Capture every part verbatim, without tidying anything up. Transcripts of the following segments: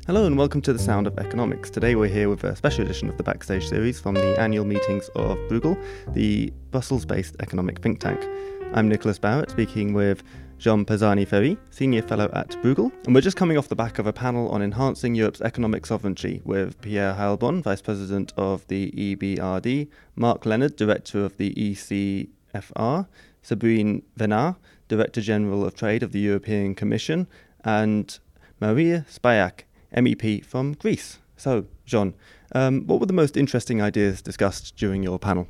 Hello and welcome to The Sound of Economics. Today we're here with a special edition of the Backstage series from the annual meetings of Bruegel, the Brussels-based economic think tank. I'm Nicholas Barrett, speaking with Jean Pisani-Ferry, Senior Fellow at Bruegel, and we're just coming off the back of a panel on enhancing Europe's economic sovereignty with Pierre Heilbronn, Vice President of the E B R D, Mark Leonard, Director of the E C F R, Sabrine Venard, Director General of Trade of the European Commission, and Maria Spaiak, M E P from Greece. So, Jean, um, what were the most interesting ideas discussed during your panel?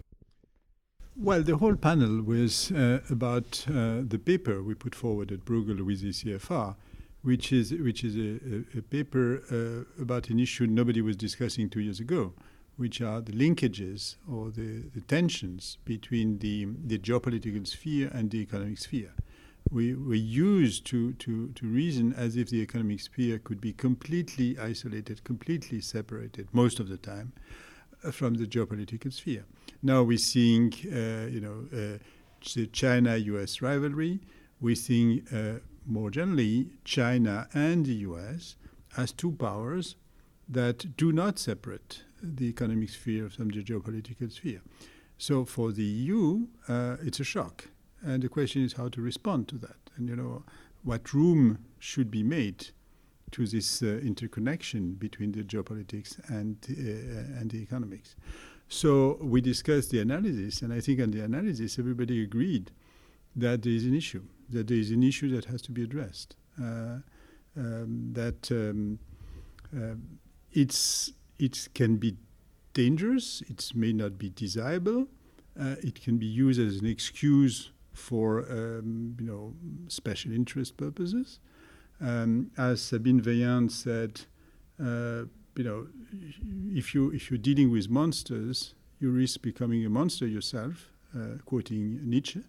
Well, the whole panel was uh, about uh, the paper we put forward at Bruegel with the E C F R, which is which is a, a, a paper uh, about an issue nobody was discussing two years ago, which are the linkages or the, the tensions between the, the geopolitical sphere and the economic sphere. We were used to, to, to reason as if the economic sphere could be completely isolated, completely separated most of the time uh, from the geopolitical sphere. Now we're seeing, uh, you know, uh, the China-U S rivalry. We're seeing uh, more generally China and the U S as two powers that do not separate the economic sphere from the geopolitical sphere. So for the E U, uh, it's a shock. And the question is how to respond to that. And, you know, what room should be made to this uh, interconnection between the geopolitics and, uh, and the economics. So we discussed the analysis, and I think on the analysis, everybody agreed that there is an issue, that there is an issue that has to be addressed, uh, um, that um, uh, it's, it can be dangerous, it may not be desirable, uh, it can be used as an excuse for um, you know, special interest purposes. Um, as Sabine Veillant said, uh, you know, if you if you're dealing with monsters, you risk becoming a monster yourself, uh, quoting Nietzsche.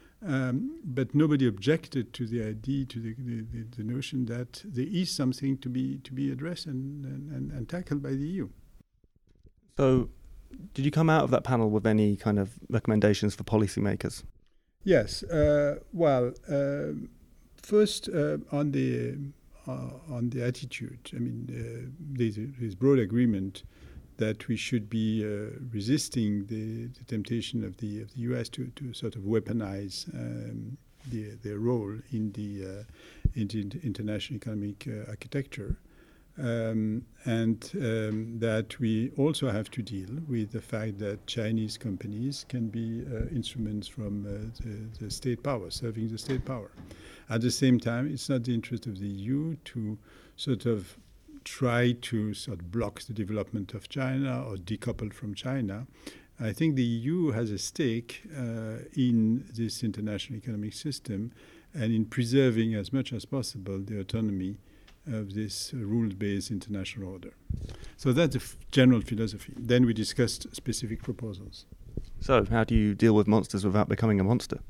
Um, but nobody objected to the idea, to the, the, the notion that there is something to be to be addressed and, and, and tackled by the E U. So, did you come out of that panel with any kind of recommendations for policymakers? Yes. Uh, well, uh, first uh, on the uh, on the attitude. I mean, uh, there's, there's broad agreement that we should be uh, resisting the, the temptation of the of the U S to, to sort of weaponize um, the, their role in the uh, in the international economic uh, architecture. Um, and um, that we also have to deal with the fact that Chinese companies can be uh, instruments from uh, the, the state power, serving the state power. At the same time, it's not the interest of the E U to sort of try to sort of block the development of China or decouple from China. I think the E U has a stake uh, in this international economic system and in preserving as much as possible the autonomy of this uh, rule-based international order. So that's the f- general philosophy. Then we discussed specific proposals. So how do you deal with monsters without becoming a monster?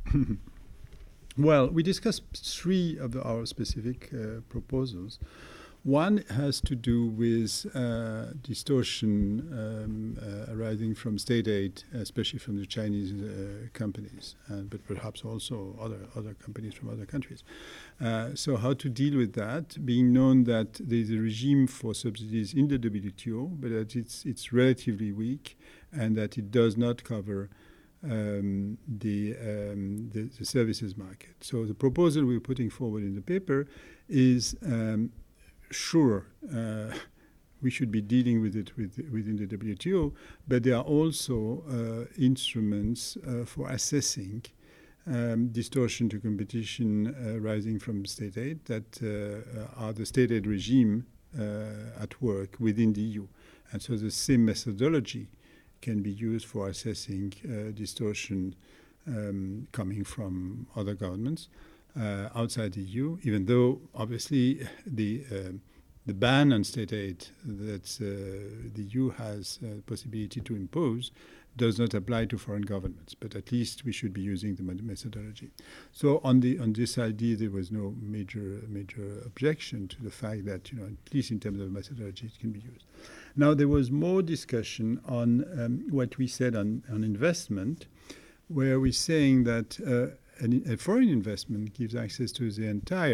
Well, we discussed three of the, our specific uh, proposals. One has to do with uh, distortion um, uh, arising from state aid, especially from the Chinese uh, companies, uh, but perhaps also other other companies from other countries. Uh, so how to deal with that, being known that there is a regime for subsidies in the W T O, but that it's it's relatively weak and that it does not cover um, the, um, the the services market. So the proposal we're putting forward in the paper is um, Sure, uh, we should be dealing with it with, within the W T O, but there are also uh, instruments uh, for assessing um, distortion to competition uh, arising from state aid that uh, are the state aid regime uh, at work within the E U. And so the same methodology can be used for assessing uh, distortion um, coming from other governments. Uh, outside the E U, even though obviously the uh, the ban on state aid that uh, the E U has a possibility to impose does not apply to foreign governments, but at least we should be using the methodology. So on the on this idea, there was no major major objection to the fact that, you know, at least in terms of methodology, it can be used. Now there was more discussion on um, what we said on, on investment, where we're saying that uh, a foreign investment gives access to the entire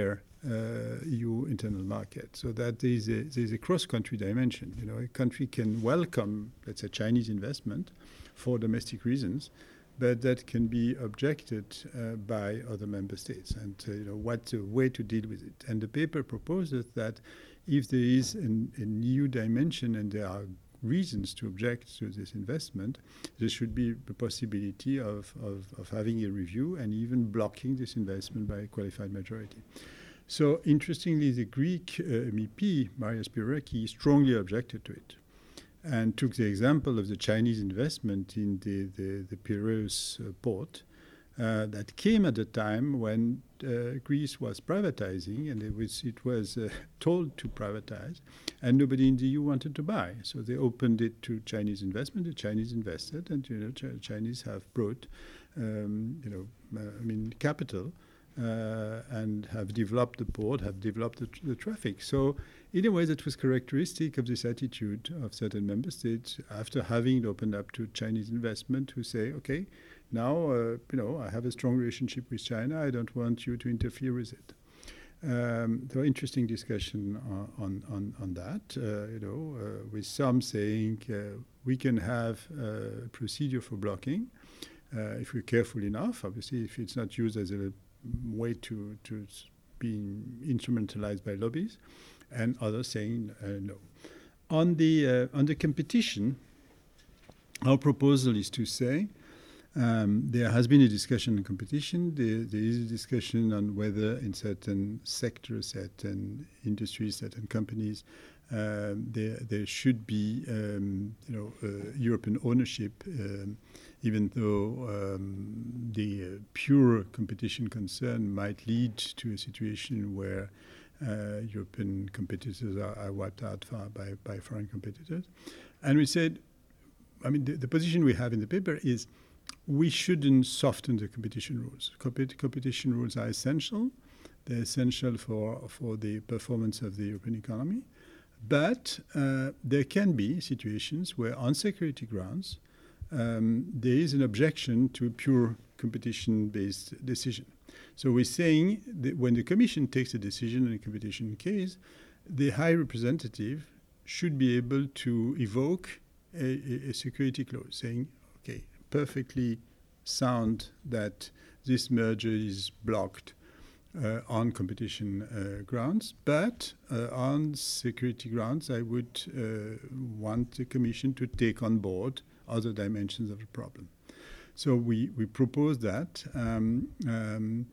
uh, E U internal market. So that there is a, there is a cross-country dimension. You know, a country can welcome, let's say, Chinese investment for domestic reasons, but that can be objected uh, by other member states. And uh, you know, what's a way to deal with it? And the paper proposes that if there is an, a new dimension and there are reasons to object to this investment, there should be the possibility of, of, of having a review and even blocking this investment by a qualified majority. So interestingly, the Greek uh, M E P, Marios Spyraki, strongly objected to it and took the example of the Chinese investment in the, the, the Piraeus uh, port uh, that came at a time when uh, Greece was privatizing, and it was, it was uh, told to privatize, and nobody in the E U wanted to buy. So they opened it to Chinese investment. The Chinese invested, and you know, Ch- Chinese have brought, um, you know, uh, I mean, capital, uh, and have developed the port, have developed the, tr- the traffic. So in a way, that was characteristic of this attitude of certain member states after having opened up to Chinese investment, who say, okay, now uh, you know, I have a strong relationship with China. I don't want you to interfere with it. Um, there are interesting discussion uh, on, on on that. Uh, you know, uh, with some saying uh, we can have a procedure for blocking uh, if we're careful enough. Obviously, if it's not used as a way to to be instrumentalized by lobbies, and others saying uh, no. On the uh, on the competition, our proposal is to say. Um, there has been a discussion on competition. There, there is a discussion on whether in certain sectors, certain industries, certain companies, um, there, there should be, um, you know, uh, European ownership, um, even though um, the uh, pure competition concern might lead to a situation where uh, European competitors are, are wiped out far by, by foreign competitors. And we said, I mean, the, the position we have in the paper is we shouldn't soften the competition rules. Compet- competition rules are essential. They're essential for, for the performance of the European economy. But uh, there can be situations where on security grounds um, there is an objection to a pure competition-based decision. So we're saying that when the Commission takes a decision in a competition case, the High Representative should be able to evoke a, a, a security clause saying, okay, perfectly sound that this merger is blocked uh, on competition uh, grounds, but uh, on security grounds, I would uh, want the Commission to take on board other dimensions of the problem. So we, we propose that. Um, um,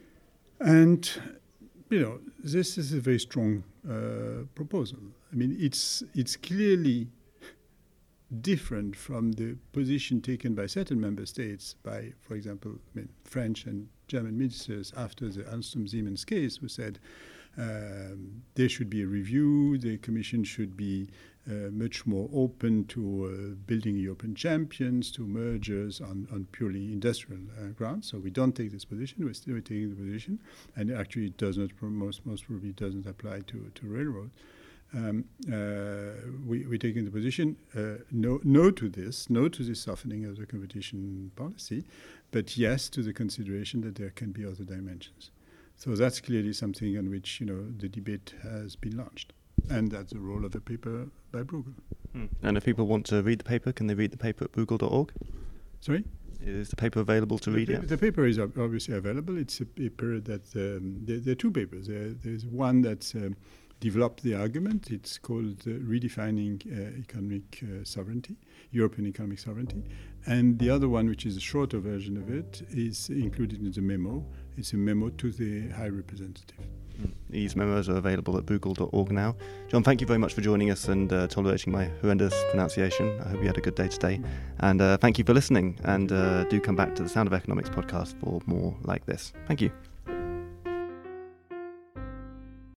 and, you know, this is a very strong uh, proposal. I mean, it's it's clearly different from the position taken by certain member states, by, for example, I mean, French and German ministers after the Alstom-Siemens case, who said um, there should be a review, the Commission should be uh, much more open to uh, building European champions, to mergers on, on purely industrial uh, grounds. So we don't take this position, we're still taking the position, and actually it does not, most, most probably doesn't apply to, to railroads. Um, uh, we, we're taking the position uh, no, no to this, no to this softening of the competition policy, but yes to the consideration that there can be other dimensions. So that's clearly something on which, you know, the debate has been launched, and that's the role of the paper by Bruegel. Hmm. And if people want to read the paper, can they read the paper at bruegel dot org? Sorry? Is the paper available to the read? Pa- Yeah? the paper is ob- obviously available. It's a paper that um, there, there are two papers. There, there's one that's um, developed the argument. It's called uh, Redefining uh, Economic uh, Sovereignty, European Economic Sovereignty. And the other one, which is a shorter version of it, is included in the memo. It's a memo to the High Representative. Mm. These memos are available at bruegel dot org now. John, thank you very much for joining us and uh, tolerating my horrendous pronunciation. I hope you had a good day today. And uh, thank you for listening. And uh, do come back to the Sound of Economics podcast for more like this. Thank you.